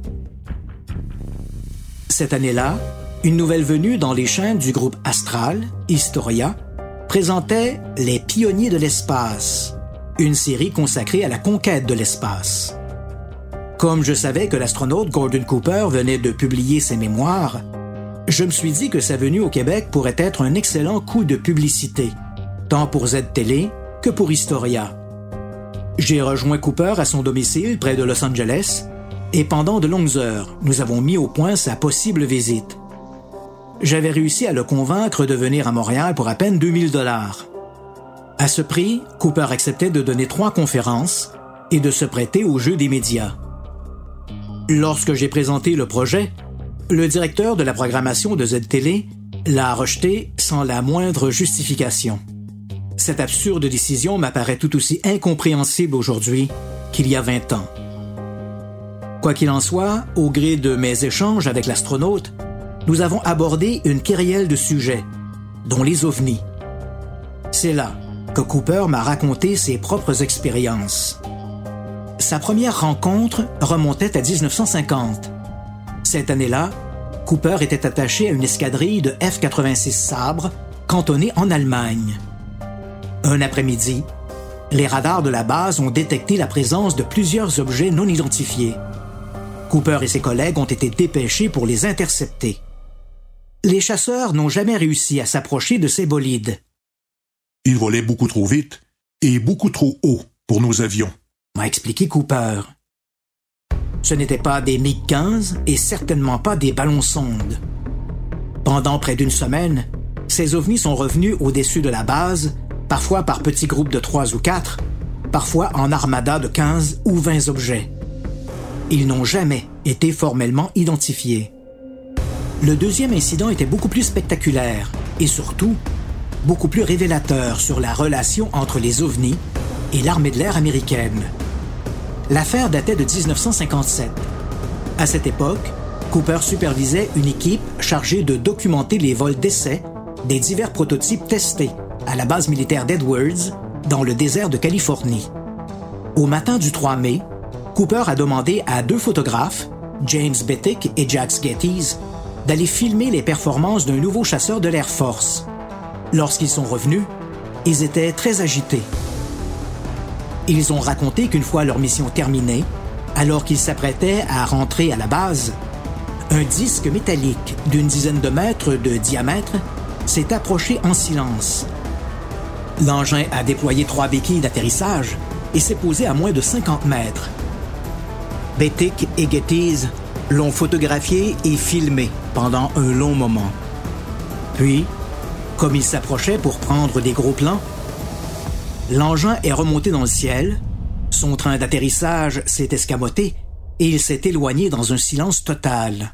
Cette année-là, une nouvelle venue dans les chaînes du groupe Astral, Historia, présentait Les Pionniers de l'espace, une série consacrée à la conquête de l'espace. Comme je savais que l'astronaute Gordon Cooper venait de publier ses mémoires, Je me suis dit que sa venue au Québec pourrait être un excellent coup de publicité, tant pour Z-Télé que pour Historia. J'ai rejoint Cooper à son domicile près de Los Angeles et pendant de longues heures, nous avons mis au point sa possible visite. J'avais réussi à le convaincre de venir à Montréal pour à peine 2000 $. À ce prix, Cooper acceptait de donner 3 conférences et de se prêter au jeu des médias. Lorsque j'ai présenté le projet, le directeur de la programmation de Z-Télé l'a rejeté sans la moindre justification. Cette absurde décision m'apparaît tout aussi incompréhensible aujourd'hui qu'il y a 20 ans. Quoi qu'il en soit, au gré de mes échanges avec l'astronaute, nous avons abordé une kyrielle de sujets, dont les ovnis. C'est là que Cooper m'a raconté ses propres expériences. Sa première rencontre remontait à 1950. Cette année-là, Cooper était attaché à une escadrille de F-86 Sabre cantonnée en Allemagne. Un après-midi, les radars de la base ont détecté la présence de plusieurs objets non identifiés. Cooper et ses collègues ont été dépêchés pour les intercepter. Les chasseurs n'ont jamais réussi à s'approcher de ces bolides. Ils volaient beaucoup trop vite et beaucoup trop haut pour nos avions, m'a expliqué Cooper. Ce n'étaient pas des MiG-15 et certainement pas des ballons-sondes. Pendant près d'une semaine, ces ovnis sont revenus au-dessus de la base, parfois par petits groupes de 3 ou 4, parfois en armada de 15 ou 20 objets. Ils n'ont jamais été formellement identifiés. Le deuxième incident était beaucoup plus spectaculaire et surtout beaucoup plus révélateur sur la relation entre les ovnis et l'armée de l'air américaine. L'affaire datait de 1957. À cette époque, Cooper supervisait une équipe chargée de documenter les vols d'essai des divers prototypes testés à la base militaire d'Edwards, dans le désert de Californie. Au matin du 3 mai, Cooper a demandé à 2 photographes, James Bettick et Jack Geddes, d'aller filmer les performances d'un nouveau chasseur de l'Air Force. Lorsqu'ils sont revenus, ils étaient très agités. Ils ont raconté qu'une fois leur mission terminée, alors qu'ils s'apprêtaient à rentrer à la base, un disque métallique d'une dizaine de mètres de diamètre s'est approché en silence. L'engin a déployé 3 béquilles d'atterrissage et s'est posé à moins de 50 mètres. Bettick et Geddes l'ont photographié et filmé pendant un long moment. Puis, comme il s'approchait pour prendre des gros plans, l'engin est remonté dans le ciel, son train d'atterrissage s'est escamoté et il s'est éloigné dans un silence total.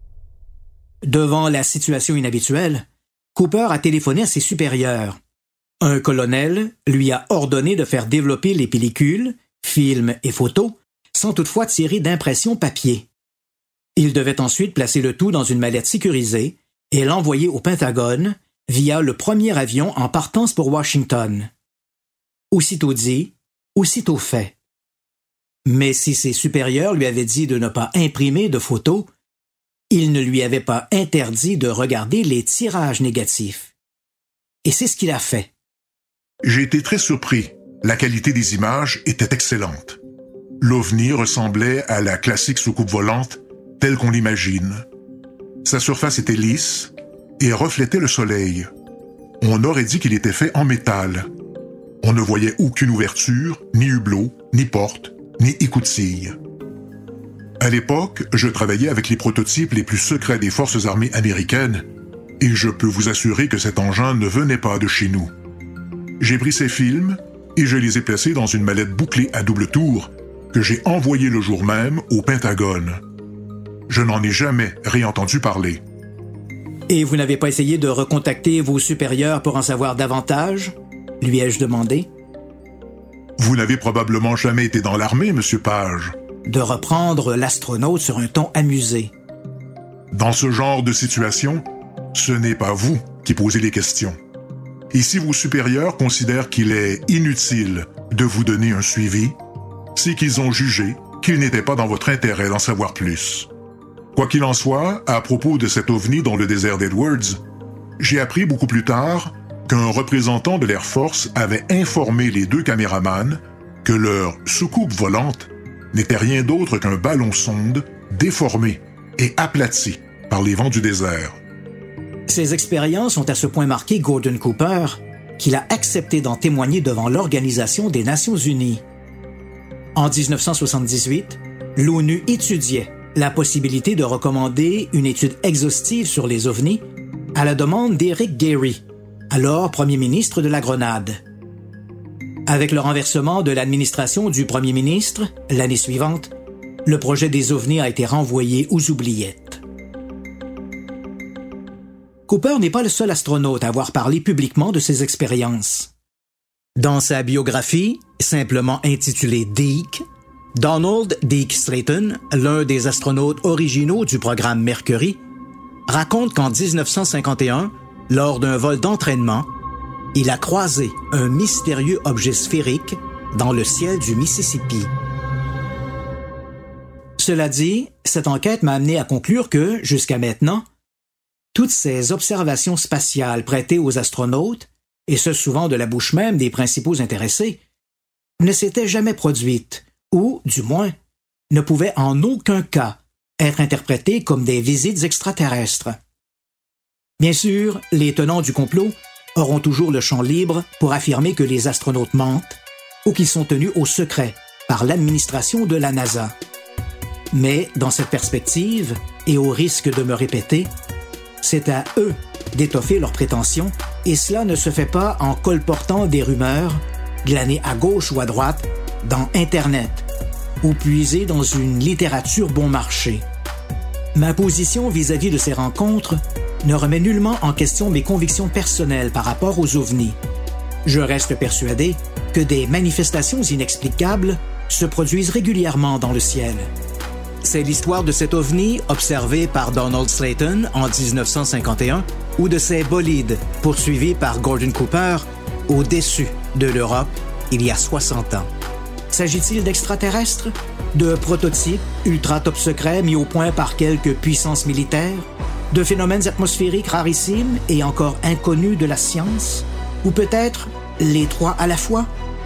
Devant la situation inhabituelle, Cooper a téléphoné à ses supérieurs. Un colonel lui a ordonné de faire développer les pellicules, films et photos, sans toutefois tirer d'impression papier. Il devait ensuite placer le tout dans une mallette sécurisée et l'envoyer au Pentagone via le premier avion en partance pour Washington. Aussitôt dit, aussitôt fait. Mais si ses supérieurs lui avaient dit de ne pas imprimer de photos, ils ne lui avaient pas interdit de regarder les tirages négatifs. Et c'est ce qu'il a fait. J'ai été très surpris. La qualité des images était excellente. L'OVNI ressemblait à la classique soucoupe volante telle qu'on l'imagine. Sa surface était lisse et reflétait le soleil. On aurait dit qu'il était fait en métal. On ne voyait aucune ouverture, ni hublot, ni porte, ni écoutille. À l'époque, je travaillais avec les prototypes les plus secrets des forces armées américaines et je peux vous assurer que cet engin ne venait pas de chez nous. J'ai pris ces films et je les ai placés dans une mallette bouclée à double tour que j'ai envoyée le jour même au Pentagone. Je n'en ai jamais réentendu parler. Et vous n'avez pas essayé de recontacter vos supérieurs pour en savoir davantage? Lui ai-je demandé. Vous n'avez probablement jamais été dans l'armée, Monsieur Page. De reprendre l'astronaute sur un ton amusé. Dans ce genre de situation, ce n'est pas vous qui posez les questions. Et si vos supérieurs considèrent qu'il est inutile de vous donner un suivi, c'est qu'ils ont jugé qu'il n'était pas dans votre intérêt d'en savoir plus. Quoi qu'il en soit, à propos de cet ovni dans le désert d'Edwards, j'ai appris beaucoup plus tard qu'un représentant de l'Air Force avait informé les 2 caméramans que leur soucoupe volante n'était rien d'autre qu'un ballon-sonde déformé et aplati par les vents du désert. Ces expériences ont à ce point marqué Gordon Cooper qu'il a accepté d'en témoigner devant l'Organisation des Nations Unies. En 1978, l'ONU étudiait la possibilité de recommander une étude exhaustive sur les ovnis à la demande d'Eric Gairy, alors premier ministre de la Grenade. Avec le renversement de l'administration du premier ministre, l'année suivante, le projet des ovnis a été renvoyé aux oubliettes. Cooper n'est pas le seul astronaute à avoir parlé publiquement de ses expériences. Dans sa biographie, simplement intitulée Deke, Donald Deke Slayton, l'un des astronautes originaux du programme Mercury, raconte qu'en 1951, lors d'un vol d'entraînement, il a croisé un mystérieux objet sphérique dans le ciel du Mississippi. Cela dit, cette enquête m'a amené à conclure que, jusqu'à maintenant, toutes ces observations spatiales prêtées aux astronautes, et ce souvent de la bouche même des principaux intéressés, ne s'étaient jamais produites, ou, du moins, ne pouvaient en aucun cas être interprétées comme des visites extraterrestres. Bien sûr, les tenants du complot auront toujours le champ libre pour affirmer que les astronautes mentent ou qu'ils sont tenus au secret par l'administration de la NASA. Mais, dans cette perspective, et au risque de me répéter, c'est à eux d'étoffer leurs prétentions, et cela ne se fait pas en colportant des rumeurs, glanées à gauche ou à droite, dans Internet, ou puisées dans une littérature bon marché. Ma position vis-à-vis de ces rencontres ne remet nullement en question mes convictions personnelles par rapport aux ovnis. Je reste persuadé que des manifestations inexplicables se produisent régulièrement dans le ciel. C'est l'histoire de cet ovni observé par Donald Slayton en 1951 ou de ces bolides poursuivis par Gordon Cooper au-dessus de l'Europe il y a 60 ans. S'agit-il d'extraterrestres? De prototypes ultra top secrets mis au point par quelques puissances militaires? De phénomènes atmosphériques rarissimes et encore inconnus de la science? Ou peut-être les trois à la fois?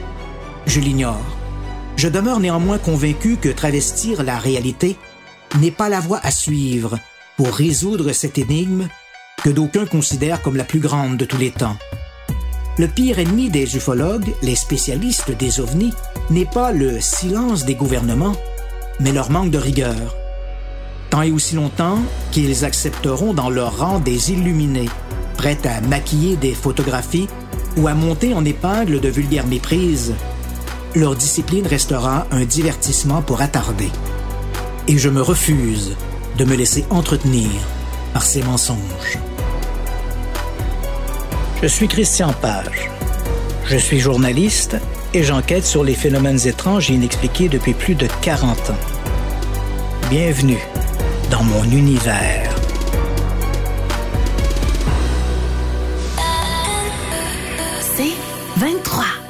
Je l'ignore. Je demeure néanmoins convaincu que travestir la réalité n'est pas la voie à suivre pour résoudre cette énigme que d'aucuns considèrent comme la plus grande de tous les temps. Le pire ennemi des ufologues, les spécialistes des ovnis, n'est pas le silence des gouvernements, mais leur manque de rigueur. Tant et aussi longtemps qu'ils accepteront dans leur rang des illuminés, prêts à maquiller des photographies ou à monter en épingle de vulgaires méprises, leur discipline restera un divertissement pour attarder. Et je me refuse de me laisser entretenir par ces mensonges. Je suis Christian Page. Je suis journaliste et j'enquête sur les phénomènes étranges et inexpliqués depuis plus de 40 ans. Bienvenue dans mon univers. C'est 23.